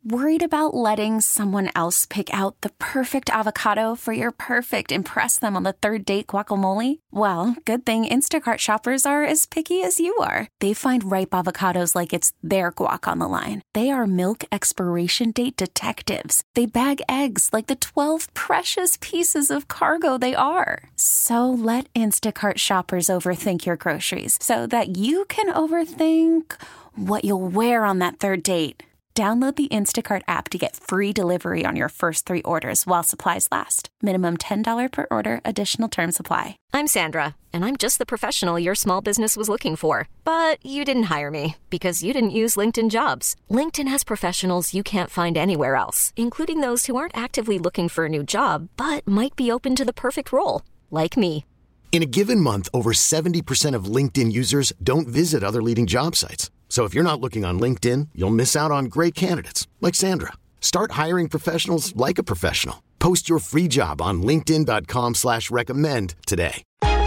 Worried about letting someone else pick out the perfect avocado for your perfect impress them on the third date guacamole? Well, good thing Instacart shoppers are as picky as you are. They find ripe avocados like it's their guac on the line. They are milk expiration date detectives. They bag eggs like the 12 precious pieces of cargo they are. So let Instacart shoppers overthink your groceries so that you can overthink what you'll wear on that third date. Download the Instacart app to get free delivery on your first 3 orders while supplies last. Minimum $10 per order. Additional terms apply. I'm Sandra, and I'm just the professional your small business was looking for. But you didn't hire me because you didn't use LinkedIn Jobs. LinkedIn has professionals you can't find anywhere else, including those who aren't actively looking for a new job, but might be open to the perfect role, like me. In a given month, over 70% of LinkedIn users don't visit other leading job sites. So if you're not looking on LinkedIn, you'll miss out on great candidates like Sandra. Start hiring professionals like a professional. Post your free job on linkedin.com/recommend today.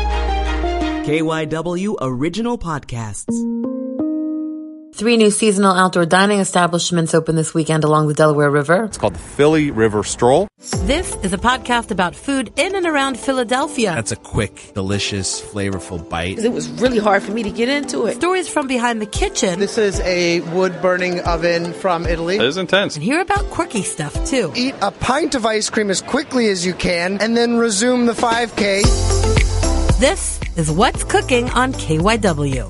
KYW Original Podcasts. 3 new seasonal outdoor dining establishments open this weekend along the Delaware River. It's called the Philly River Stroll. This is a podcast about food in and around Philadelphia. That's a quick, delicious, flavorful bite. It was really hard for me to get into it. Stories from behind the kitchen. This is a wood-burning oven from Italy. It is intense. And hear about quirky stuff, too. Eat a pint of ice cream as quickly as you can, and then resume the 5K. This is What's Cooking on KYW.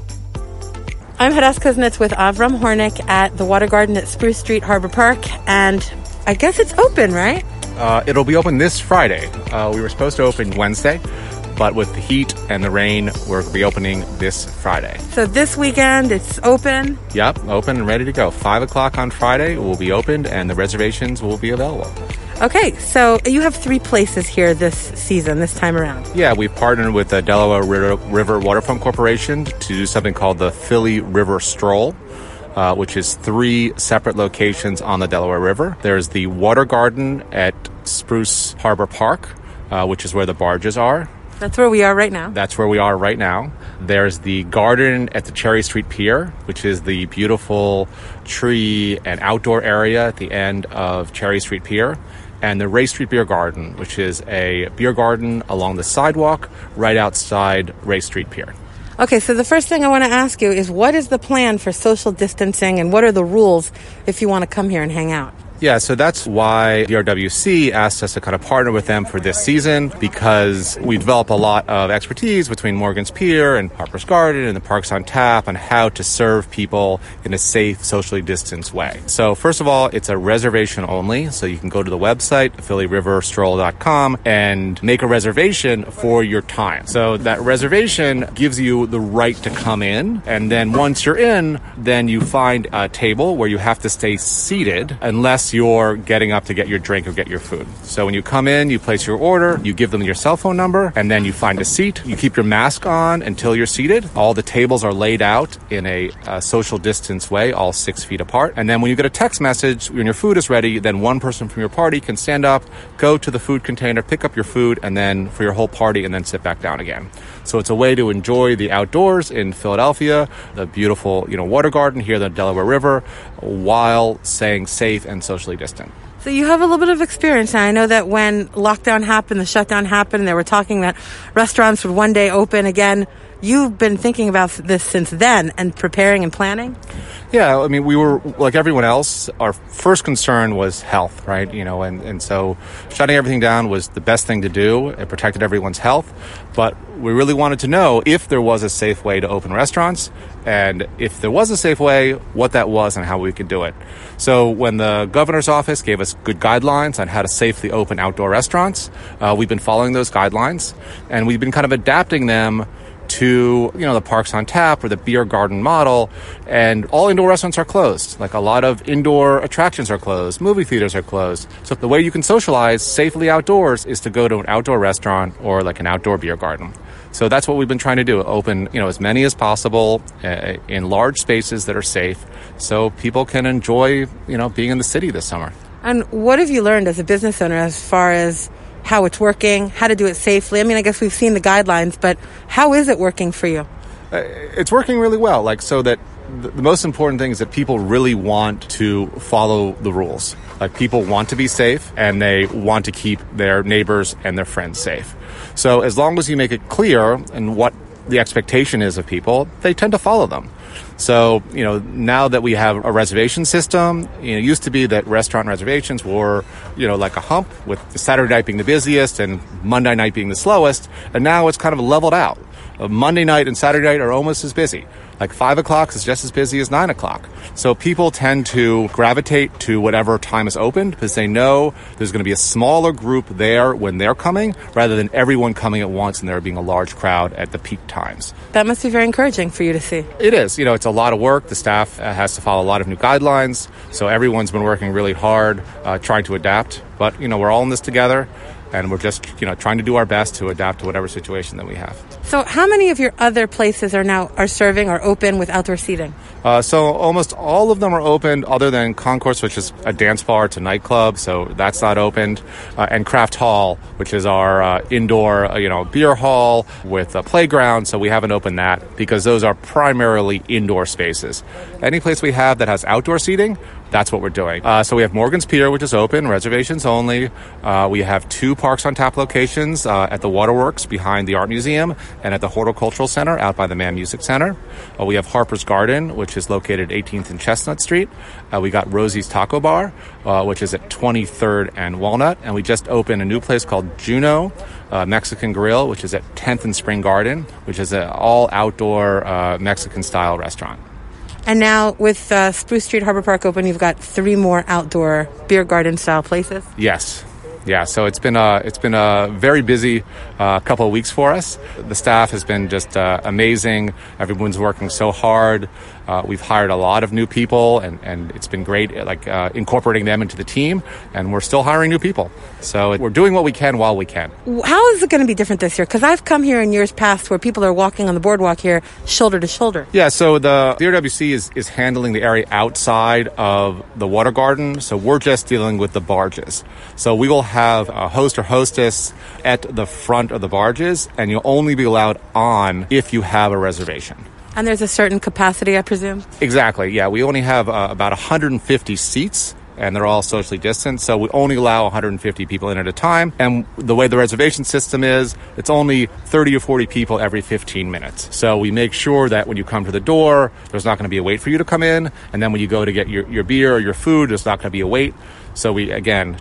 I'm Hadass Kuznets with Avram Hornick at the Water Garden at Spruce Street Harbor Park, and I guess it's open, right? It'll be open this Friday. We were supposed to open Wednesday, but with the heat and the rain, we're going to be opening this Friday. So this weekend, it's open? Yep, open and ready to go. 5 o'clock on Friday, it will be opened, and the reservations will be available. Okay, so you have 3 places here this season, this time around. Yeah, we've partnered with the Delaware River Waterfront Corporation to do something called the Philly River Stroll, which is 3 separate locations on the Delaware River. There's the Water Garden at Spruce Harbor Park, which is where the barges are. That's where we are right now. That's where we are right now. There's the garden at the Cherry Street Pier, which is the beautiful tree and outdoor area at the end of Cherry Street Pier. And the Ray Street Beer Garden, which is a beer garden along the sidewalk right outside Ray Street Pier. Okay, so the first thing I want to ask you is, what is the plan for social distancing and what are the rules if you want to come here and hang out? Yeah, so that's why the RWC asked us to kind of partner with them for this season, because we develop a lot of expertise between Morgan's Pier and Harper's Garden and the Parks on Tap on how to serve people in a safe, socially distanced way. So first of all, it's a reservation only, so you can go to the website, phillyriverstroll.com, and make a reservation for your time. So that reservation gives you the right to come in, and then once you're in, then you find a table where you have to stay seated unless you're getting up to get your drink or get your food. So when you come in, you place your order, you give them your cell phone number, and then you find a seat. You keep your mask on until you're seated. All the tables are laid out in a social distance way, all 6 feet apart. And then when you get a text message, when your food is ready, then one person from your party can stand up, go to the food container, pick up your food, and then for your whole party, and then sit back down again. So it's a way to enjoy the outdoors in Philadelphia, the beautiful, water garden here, the Delaware River, while staying safe and socially distant. So you have a little bit of experience. And I know that when lockdown happened, the shutdown happened, and they were talking that restaurants would one day open again. You've been thinking about this since then and preparing and planning? Yeah, I mean, we were, like everyone else, our first concern was health, right? And so shutting everything down was the best thing to do. It protected everyone's health. But we really wanted to know if there was a safe way to open restaurants, and if there was a safe way, what that was and how we could do it. So when the governor's office gave us good guidelines on how to safely open outdoor restaurants, we've been following those guidelines, and we've been kind of adapting them to, the Parks on Tap or the beer garden model, and all indoor restaurants are closed. Like a lot of indoor attractions are closed, movie theaters are closed. So the way you can socialize safely outdoors is to go to an outdoor restaurant or like an outdoor beer garden. So that's what we've been trying to do, open, as many as possible in large spaces that are safe so people can enjoy, being in the city this summer. And what have you learned as a business owner as far as how it's working, how to do it safely? I mean, I guess we've seen the guidelines, but how is it working for you? It's working really well, so that the most important thing is that people really want to follow the rules. Like, people want to be safe, and they want to keep their neighbors and their friends safe. So as long as you make it clear and what the expectation is of people, they tend to follow them. So, now that we have a reservation system, it used to be that restaurant reservations were, like a hump, with Saturday night being the busiest and Monday night being the slowest. And now it's kind of leveled out. Monday night and Saturday night are almost as busy. Like 5 o'clock is just as busy as 9 o'clock. So people tend to gravitate to whatever time is open because they know there's going to be a smaller group there when they're coming rather than everyone coming at once and there being a large crowd at the peak times. That must be very encouraging for you to see. It is. It's a lot of work. The staff has to follow a lot of new guidelines. So everyone's been working really hard trying to adapt. But, we're all in this together. And we're just, trying to do our best to adapt to whatever situation that we have. So how many of your other places are serving or open with outdoor seating? So almost all of them are open other than Concourse, which is a dance bar. It's a nightclub, so that's not opened. And Craft Hall, which is our indoor, beer hall with a playground. So we haven't opened that because those are primarily indoor spaces. Any place we have that has outdoor seating, that's what we're doing. So we have Morgan's Pier, which is open, reservations only. We have 2 Parks on Tap locations at the Waterworks behind the Art Museum and at the Horticultural Center out by the Mann Music Center. We have Harper's Garden, which is located 18th and Chestnut Street. We got Rosie's Taco Bar, which is at 23rd and Walnut. And we just opened a new place called Juno Mexican Grill, which is at 10th and Spring Garden, which is an all-outdoor Mexican-style restaurant. And now with Spruce Street Harbor Park open, you've got 3 more outdoor beer garden style places. Yes. Yeah, so it's been a very busy couple of weeks for us. The staff has been just amazing. Everyone's working so hard. We've hired a lot of new people, and it's been great, incorporating them into the team. And we're still hiring new people. So we're doing what we can while we can. How is it going to be different this year? Because I've come here in years past where people are walking on the boardwalk here shoulder to shoulder. Yeah, so the DRWC is handling the area outside of the water garden. So we're just dealing with the barges. So we will have a host or hostess at the front of the barges, and you'll only be allowed on if you have a reservation. And there's a certain capacity, I presume? Exactly, yeah. We only have about 150 seats, and they're all socially distanced, so we only allow 150 people in at a time. And the way the reservation system is, it's only 30 or 40 people every 15 minutes. So we make sure that when you come to the door, there's not going to be a wait for you to come in, and then when you go to get your beer or your food, there's not going to be a wait. So we, again,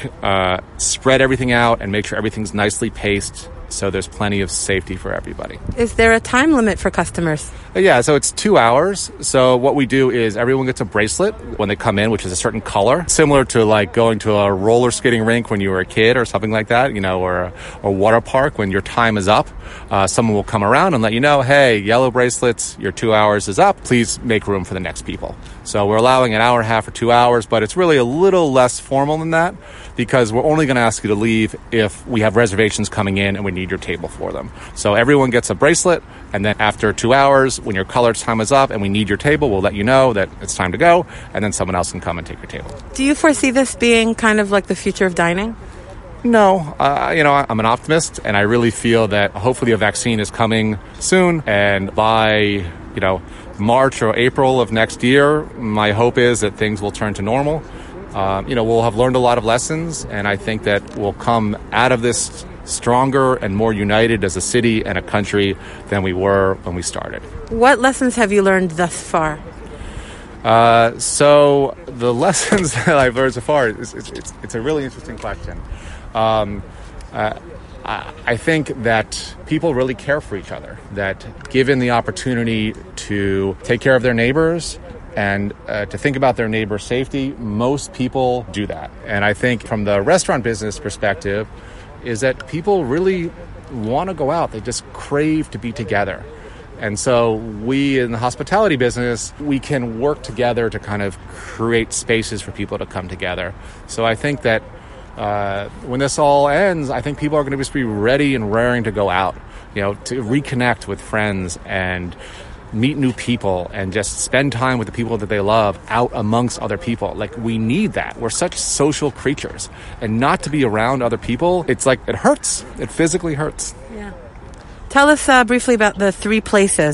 spread everything out and make sure everything's nicely paced so there's plenty of safety for everybody. Is there a time limit for customers? Yeah, so it's 2 hours. So what we do is everyone gets a bracelet when they come in, which is a certain color, similar to like going to a roller skating rink when you were a kid or something like that, or a water park when your time is up. Someone will come around and let you know, hey, yellow bracelets, your 2 hours is up. Please make room for the next people. So we're allowing an hour and a half or 2 hours, but it's really a little less formal than that because we're only going to ask you to leave if we have reservations coming in and we need your table for them. So everyone gets a bracelet, and then after 2 hours, when your color time is up and we need your table, we'll let you know that it's time to go, and then someone else can come and take your table. Do you foresee this being kind of like the future of dining? No. I'm an optimist, and I really feel that hopefully a vaccine is coming soon, and by, March or April of next year, my hope is that things will turn to normal. We'll have learned a lot of lessons, and I think that we'll come out of this stronger and more united as a city and a country than we were when we started. What lessons have you learned thus far? So the lessons that I've learned so far, it's a really interesting question. I think that people really care for each other, that given the opportunity to take care of their neighbors and to think about their neighbor's safety, most people do that. And I think from the restaurant business perspective is that people really want to go out. They just crave to be together. And so we in the hospitality business, we can work together to kind of create spaces for people to come together. So I think that when this all ends, I think people are going to just be ready and raring to go out, to reconnect with friends and meet new people and just spend time with the people that they love out amongst other people. Like, we need that. We're such social creatures, and not to be around other people, it's like it hurts. It physically hurts. Yeah. Tell us briefly about the 3 places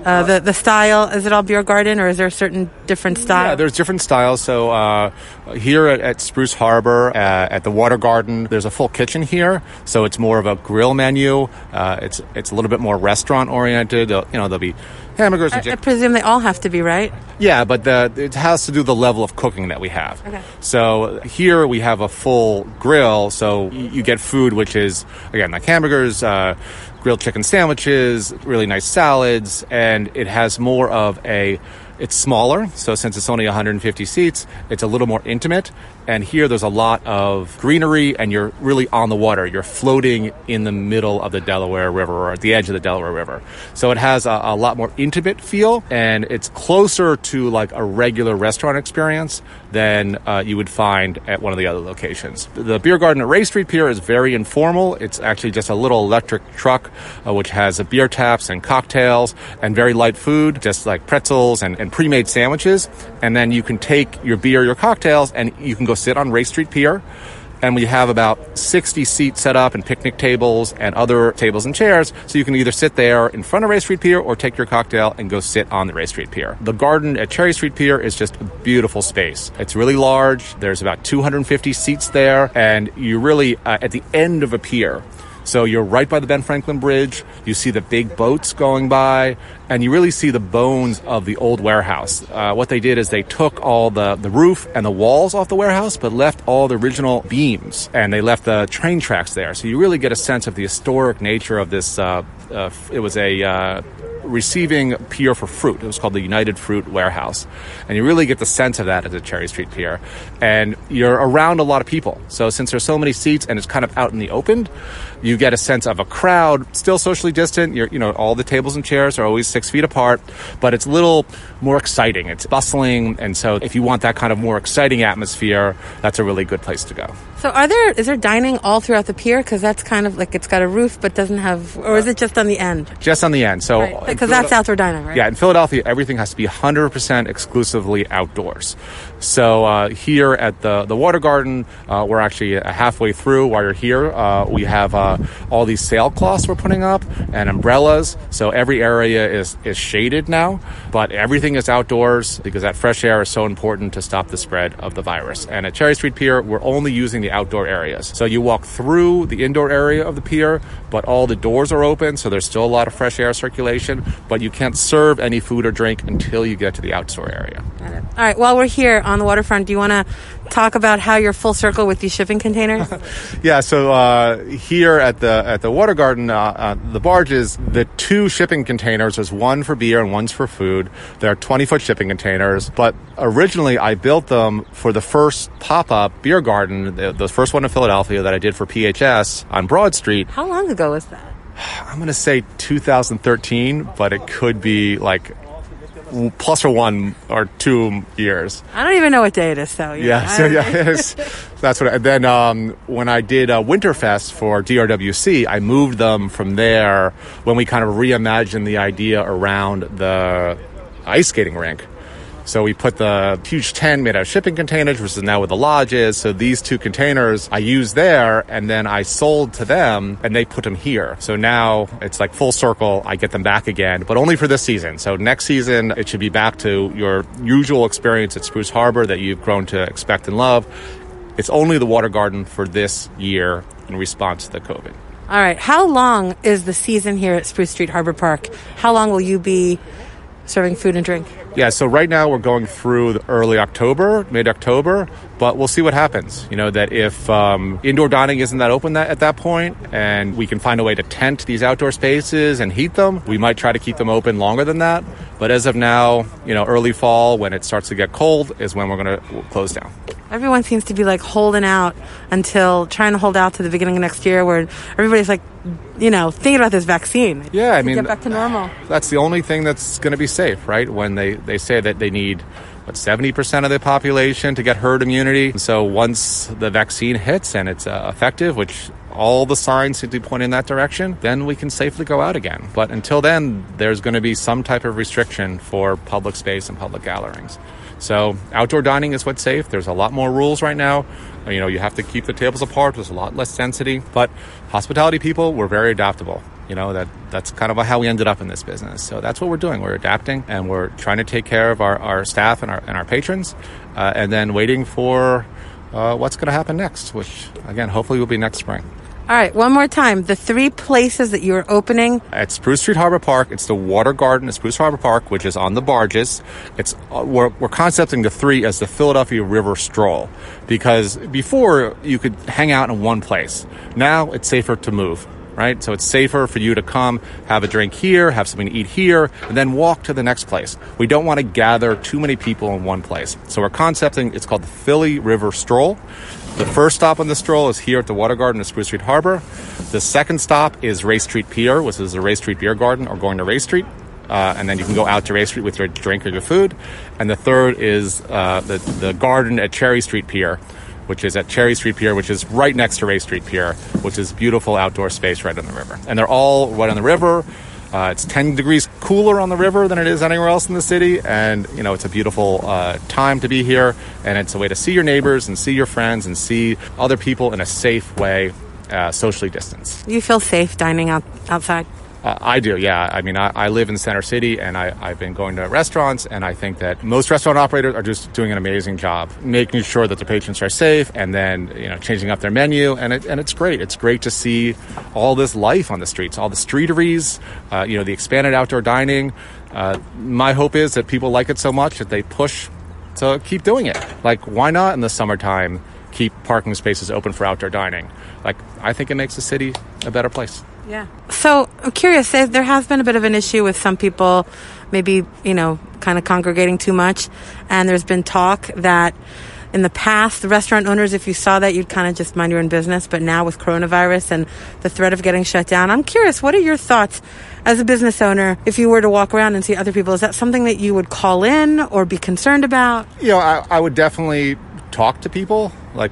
The style, is it all beer garden, or is there a certain different style? Yeah, there's different styles. So here at Spruce Harbor, at the Water Garden, there's a full kitchen here. So it's more of a grill menu. It's a little bit more restaurant oriented. There'll be hamburgers. I presume they all have to be, right? Yeah, but it has to do the level of cooking that we have. Okay. So here we have a full grill. So you get food, which is, again, like hamburgers, grilled chicken sandwiches, really nice salads, and it has more of it's smaller, so since it's only 150 seats, it's a little more intimate. And here there's a lot of greenery, and you're really on the water. You're floating in the middle of the Delaware River, or at the edge of the Delaware River. So it has a lot more intimate feel, and it's closer to like a regular restaurant experience than you would find at one of the other locations. The beer garden at Ray Street Pier is very informal. It's actually just a little electric truck, which has beer taps and cocktails and very light food, just like pretzels and pre-made sandwiches. And then you can take your beer, your cocktails, and you can go sit on Ray Street Pier. And we have about 60 seats set up and picnic tables and other tables and chairs. So you can either sit there in front of Ray Street Pier or take your cocktail and go sit on the Ray Street Pier. The garden at Cherry Street Pier is just a beautiful space. It's really large. There's about 250 seats there. And you're really at the end of a pier. So you're right by the Ben Franklin Bridge. You see the big boats going by, and you really see the bones of the old warehouse. What they did is they took all the roof and the walls off the warehouse, but left all the original beams, and they left the train tracks there. So you really get a sense of the historic nature of this. It was a receiving pier for fruit. It was called the United Fruit Warehouse. And you really get the sense of that at the Cherry Street Pier. And you're around a lot of people. So since there's so many seats and it's kind of out in the open, you get a sense of a crowd, still socially distant. All the tables and chairs are always 6 feet apart, but it's a little more exciting. It's bustling. And so if you want that kind of more exciting atmosphere, that's a really good place to go. So is there dining all throughout the pier? Because that's kind of like, it's got a roof but doesn't have, or is it just on the end? Just on the end. So because that's outdoor dining, right? Yeah, in Philadelphia, everything has to be 100% exclusively outdoors. So here at the Water Garden, we're actually halfway through. While you're here, we have all these sailcloths we're putting up and umbrellas. So every area is shaded now, but everything is outdoors because that fresh air is so important to stop the spread of the virus. And at Cherry Street Pier, we're only using the outdoor areas. So you walk through the indoor area of the pier, but all the doors are open, so there's still a lot of fresh air circulation, but you can't serve any food or drink until you get to the outdoor area. Got it. All right, while we're here on the waterfront, do you want to talk about how you're full circle with these shipping containers? Yeah, so here at the Water Garden, the barges, the 2 shipping containers, there's one for beer and one's for food. They're 20-foot shipping containers, but originally I built them for the first pop-up beer garden, the first one in Philadelphia that I did for PHS on Broad Street. How long ago was that? I'm going to say 2013, but it could be like plus or 1 or 2 years. I don't even know what day it is, though. That's what. And then when I did Winterfest for DRWC, I moved them from there when we kind of reimagined the idea around the ice skating rink. So we put the huge tent made out of shipping containers, which is now where the lodge is. So these 2 containers I used there, and then I sold to them, and they put them here. So now it's like full circle. I get them back again, but only for this season. So next season, it should be back to your usual experience at Spruce Harbor that you've grown to expect and love. It's only the Water Garden for this year in response to the COVID. All right. How long is the season here at Spruce Street Harbor Park? How long will you be serving food and drink? Yeah, so right now we're going through the early October, mid-October, but we'll see what happens. That if indoor dining isn't that open at that point, and we can find a way to tent these outdoor spaces and heat them, we might try to keep them open longer than that. But as of now, early fall, when it starts to get cold, is when we're going to close down. Everyone seems to be like trying to hold out to the beginning of next year, where everybody's like, thinking about this vaccine. Yeah, I mean, get back to normal. That's the only thing that's going to be safe, right? When they say that they need 70% of the population to get herd immunity. So once the vaccine hits and it's effective, which all the signs seem to point in that direction, then we can safely go out again. But until then, there's going to be some type of restriction for public space and public gatherings. So outdoor dining is what's safe. There's a lot more rules right now. You have to keep the tables apart. There's a lot less density. But hospitality people, we're very adaptable. That's kind of how we ended up in this business. So that's what we're doing. We're adapting, and we're trying to take care of our staff and our patrons, and then waiting for what's going to happen next, which, again, hopefully will be next spring. All right, one more time. The 3 places that you're opening. At Spruce Street Harbor Park, it's the Water Garden at Spruce Harbor Park, which is on the barges. We're concepting the 3 as the Philadelphia River Stroll, because before you could hang out in one place. Now it's safer to move, right? So it's safer for you to come, have a drink here, have something to eat here, and then walk to the next place. We don't want to gather too many people in one place. So we're concepting, it's called the Philly River Stroll. The first stop on the stroll is here at the Water Garden at Spruce Street Harbor. The second stop is Ray Street Pier, which is the Ray Street Beer Garden, or going to Ray Street. And then you can go out to Ray Street with your drink or your food. And the third is the garden at Cherry Street Pier, which is at Cherry Street Pier, which is right next to Ray Street Pier, which is beautiful outdoor space right on the river. And they're all right on the river. It's 10 degrees cooler on the river than it is anywhere else in the city. And, it's a beautiful time to be here. And it's a way to see your neighbors and see your friends and see other people in a safe way, socially distanced. You feel safe dining outside? I do, yeah. I mean, I live in Center City, and I've been going to restaurants, and I think that most restaurant operators are just doing an amazing job, making sure that the patrons are safe, and then, changing up their menu, and it's great. It's great to see all this life on the streets, all the streeteries, the expanded outdoor dining. My hope is that people like it so much that they push to keep doing it. Like, why not in the summertime keep parking spaces open for outdoor dining? Like, I think it makes the city a better place. Yeah. So I'm curious, there has been a bit of an issue with some people maybe, kind of congregating too much. And there's been talk that in the past, the restaurant owners, if you saw that, you'd kind of just mind your own business. But now with coronavirus and the threat of getting shut down, I'm curious, what are your thoughts as a business owner if you were to walk around and see other people? Is that something that you would call in or be concerned about? I would definitely talk to people.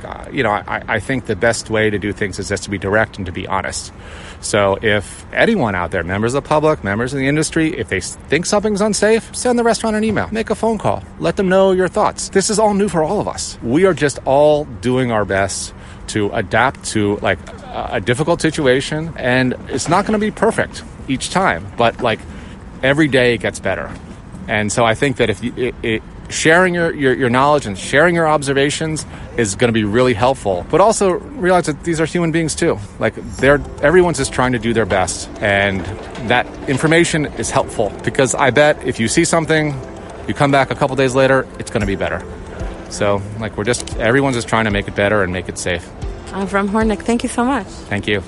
I think the best way to do things is just to be direct and to be honest. So if anyone out there, members of the public, members of the industry, if they think something's unsafe, send the restaurant an email, make a phone call, let them know your thoughts. This is all new for all of us. We are just all doing our best to adapt to a difficult situation, and it's not going to be perfect each time, but every day it gets better. And so I think that if sharing your knowledge and sharing your observations is going to be really helpful. But also realize that these are human beings too. Everyone's just trying to do their best. And that information is helpful, because I bet if you see something, you come back a couple days later, it's going to be better. So everyone's just trying to make it better and make it safe. Avram Hornick, thank you so much. Thank you.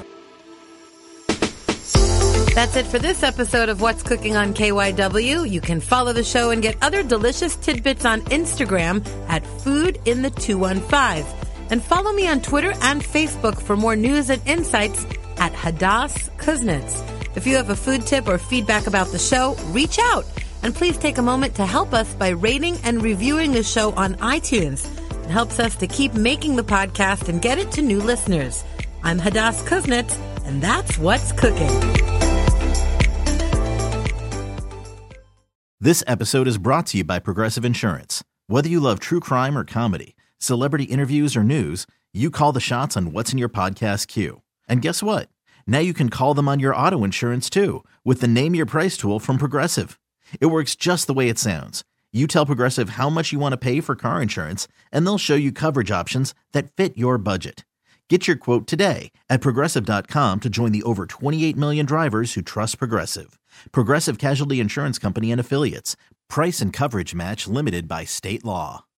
That's it for this episode of What's Cooking on KYW. You can follow the show and get other delicious tidbits on Instagram at foodinthe215. And follow me on Twitter and Facebook for more news and insights at Hadass Kuznets. If you have a food tip or feedback about the show, reach out. And please take a moment to help us by rating and reviewing the show on iTunes. It helps us to keep making the podcast and get it to new listeners. I'm Hadass Kuznets, and that's What's Cooking. This episode is brought to you by Progressive Insurance. Whether you love true crime or comedy, celebrity interviews or news, you call the shots on what's in your podcast queue. And guess what? Now you can call them on your auto insurance too, with the Name Your Price tool from Progressive. It works just the way it sounds. You tell Progressive how much you want to pay for car insurance, and they'll show you coverage options that fit your budget. Get your quote today at Progressive.com to join the over 28 million drivers who trust Progressive. Progressive Casualty Insurance Company and Affiliates. Price and coverage match limited by state law.